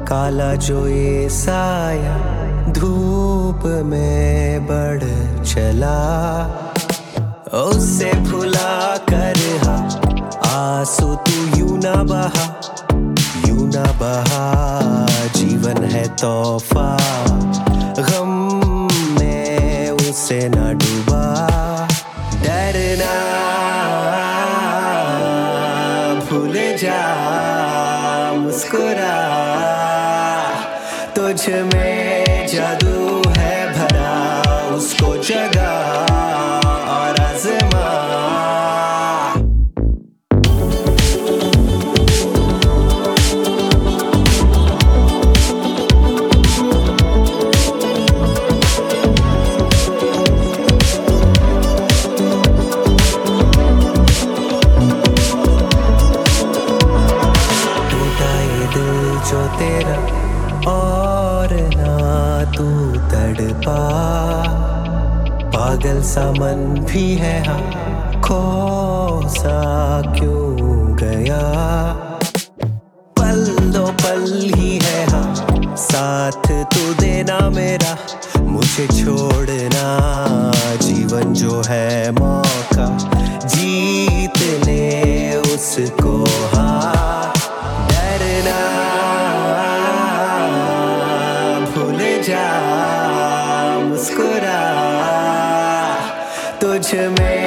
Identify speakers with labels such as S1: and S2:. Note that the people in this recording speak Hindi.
S1: काला जो ये साया धूप में बढ़ चला, उसे भुला कर आंसू तू यूं ना बहा, यूं ना बहा। जीवन है तोहफा, गम में उसे ना डूबा। डरना भूल जा, मुस्कुरा, तुझ में जादू है भरा, उसको जगा और आज़मा। जो तेरा और ना तू तड़पा, पागल सा मन भी है हाँ, खो सा क्यों गया। पल दो पल ही है हाँ, साथ तू देना मेरा, मुझे छोड़ना। जीवन जो है मौका, जीत ले उसको हाँ। डरना भूल जा, मुस्कुरा, तुझ में